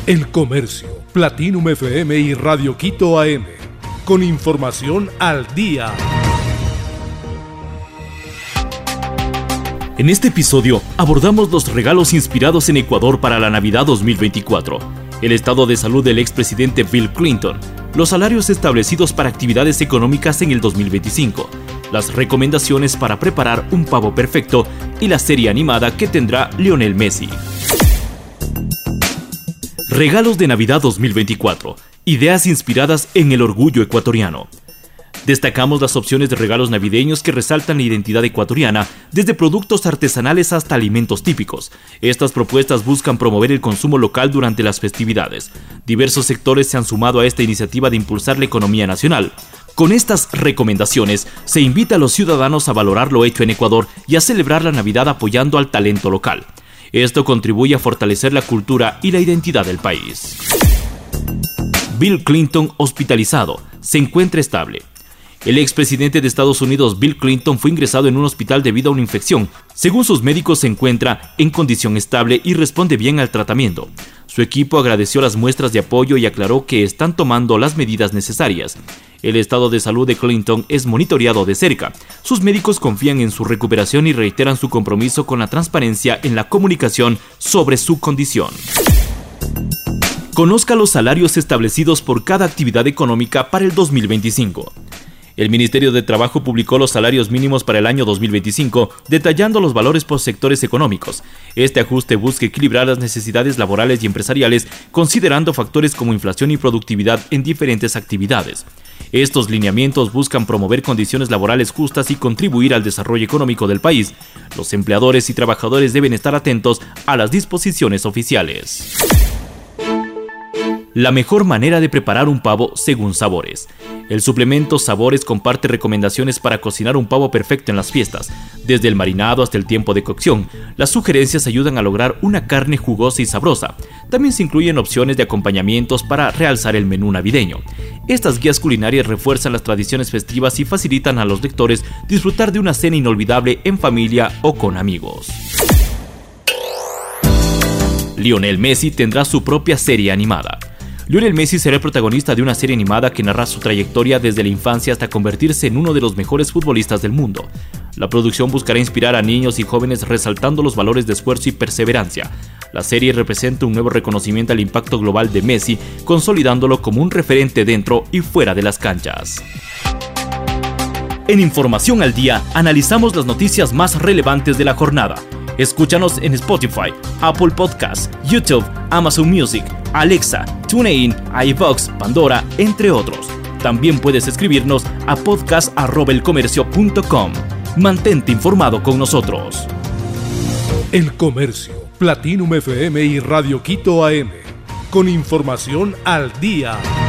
El Comercio, Platinum FM y Radio Quito AM. Con información al día. En este episodio abordamos los regalos inspirados en Ecuador para la Navidad 2024, el estado de salud del expresidente Bill Clinton, los salarios establecidos para actividades económicas en el 2025, las recomendaciones para preparar un pavo perfecto y la serie animada que tendrá Lionel Messi. Regalos de Navidad 2024. Ideas inspiradas en el orgullo ecuatoriano. Destacamos las opciones de regalos navideños que resaltan la identidad ecuatoriana, desde productos artesanales hasta alimentos típicos. Estas propuestas buscan promover el consumo local durante las festividades. Diversos sectores se han sumado a esta iniciativa de impulsar la economía nacional. Con estas recomendaciones, se invita a los ciudadanos a valorar lo hecho en Ecuador y a celebrar la Navidad apoyando al talento local. Esto contribuye a fortalecer la cultura y la identidad del país. Bill Clinton hospitalizado, se encuentra estable. El expresidente de Estados Unidos, Bill Clinton, fue ingresado en un hospital debido a una infección. Según sus médicos, se encuentra en condición estable y responde bien al tratamiento. Su equipo agradeció las muestras de apoyo y aclaró que están tomando las medidas necesarias. El estado de salud de Clinton es monitoreado de cerca. Sus médicos confían en su recuperación y reiteran su compromiso con la transparencia en la comunicación sobre su condición. Conozca los salarios establecidos por cada actividad económica para el 2025. El Ministerio de Trabajo publicó los salarios mínimos para el año 2025, detallando los valores por sectores económicos. Este ajuste busca equilibrar las necesidades laborales y empresariales, considerando factores como inflación y productividad en diferentes actividades. Estos lineamientos buscan promover condiciones laborales justas y contribuir al desarrollo económico del país. Los empleadores y trabajadores deben estar atentos a las disposiciones oficiales. La mejor manera de preparar un pavo según Sabores. El suplemento Sabores comparte recomendaciones para cocinar un pavo perfecto en las fiestas, desde el marinado hasta el tiempo de cocción. Las sugerencias ayudan a lograr una carne jugosa y sabrosa. También se incluyen opciones de acompañamientos para realzar el menú navideño. Estas guías culinarias refuerzan las tradiciones festivas y facilitan a los lectores disfrutar de una cena inolvidable en familia o con amigos. Lionel Messi tendrá su propia serie animada. Lionel Messi será el protagonista de una serie animada que narra su trayectoria desde la infancia hasta convertirse en uno de los mejores futbolistas del mundo. La producción buscará inspirar a niños y jóvenes resaltando los valores de esfuerzo y perseverancia. La serie representa un nuevo reconocimiento al impacto global de Messi, consolidándolo como un referente dentro y fuera de las canchas. En Información al Día, analizamos las noticias más relevantes de la jornada. Escúchanos en Spotify, Apple Podcasts, YouTube, Amazon Music, Alexa, TuneIn, iVoox, Pandora, entre otros. También puedes escribirnos a podcast@elcomercio.com. Mantente informado con nosotros. El Comercio, Platinum FM y Radio Quito AM. Con información al día.